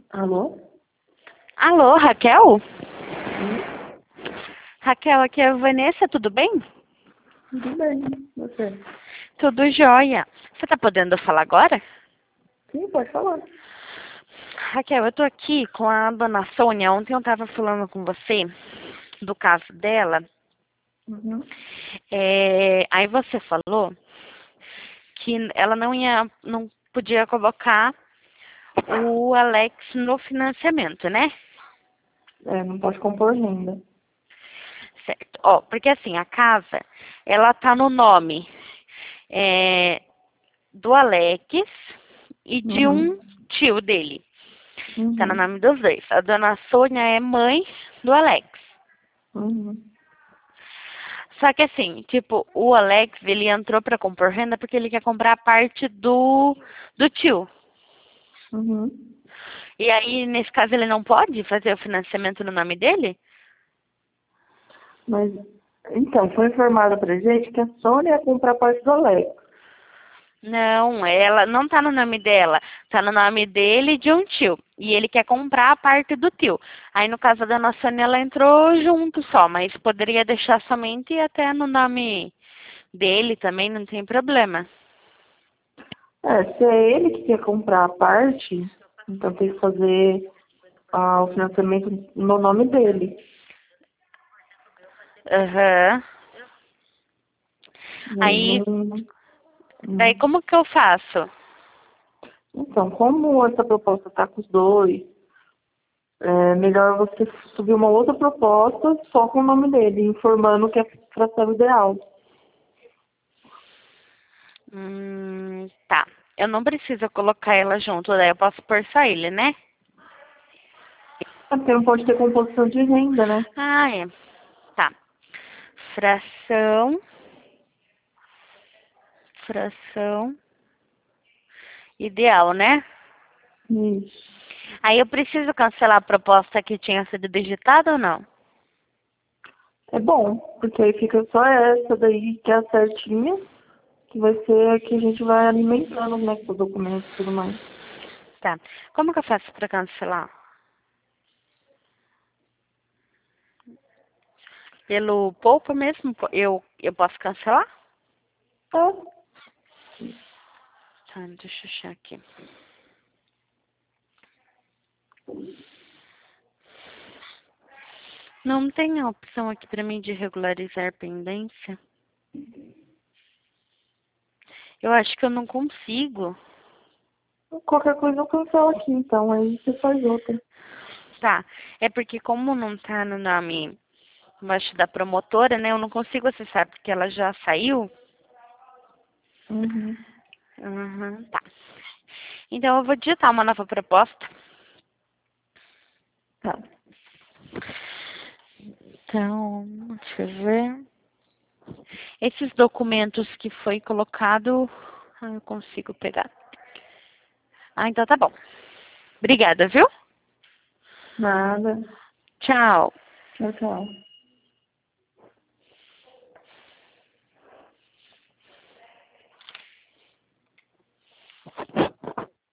Alô? Alô, Raquel? Sim, Raquel, aqui é a Vanessa, tudo bem? tudo bem. Você? Tudo jóia. Você tá podendo falar agora? Sim, pode falar. Raquel, eu tô aqui com a dona Sônia. Ontem eu tava falando com você do caso dela. Uhum. Aí você falou que ela não podia colocar o Alex no financiamento, né? Não pode compor renda. Certo. Ó, porque assim, a casa, ela tá no nome é, do Alex e de um Uhum. tio dele. Tá no Uhum. nome dos dois. A dona Sônia é mãe do Alex. Uhum. Só que assim, tipo, o Alex, ele entrou pra compor renda porque ele quer comprar a parte do tio. Uhum. E aí, nesse caso, ele não pode fazer o financiamento no nome dele? Mas, então, foi informado pra gente que a Sônia ia comprar parte do Alex. Não, ela não tá no nome dela, tá no nome dele e de um tio. E ele quer comprar a parte do tio. Aí no caso da dona Sônia, ela entrou junto só, mas poderia deixar somente até no nome dele também, não tem problema. Se é ele que quer comprar a parte, então tem que fazer o financiamento no nome dele. Aham. Mas Aí, não. daí Hum. como que eu faço? Então, como essa proposta está com os dois, é melhor você subir uma outra proposta só com o nome dele, informando que é a fração ideal. Tá. Eu não preciso colocar ela junto, daí eu posso pôr só ele, né? Porque não pode ter composição de renda, né? Ah, é. Tá. Fração, fração ideal, né? Isso. Aí eu preciso cancelar a proposta que tinha sido digitada ou não? É bom, porque aí fica só essa daí que é a certinha, que vai ser a que a gente vai alimentando, né, com os documentos e tudo mais. Tá. Como que eu faço pra cancelar? Pelo Poupa mesmo? Eu posso cancelar? Tá? Tá, deixa eu achar aqui. Não tem a opção aqui pra mim de regularizar pendência? Eu acho que eu não consigo. Qualquer coisa eu cancelo aqui, então, aí você faz outra. Tá. É porque como não tá no nome embaixo da promotora, né? Eu não consigo acessar porque ela já saiu. Uhum. Uhum, tá. Então eu vou digitar uma nova proposta. Tá. Então, deixa eu ver. Esses documentos que foi colocado, eu consigo pegar. Ah, então tá bom. Obrigada, viu? Nada. Tchau. Tchau, tchau.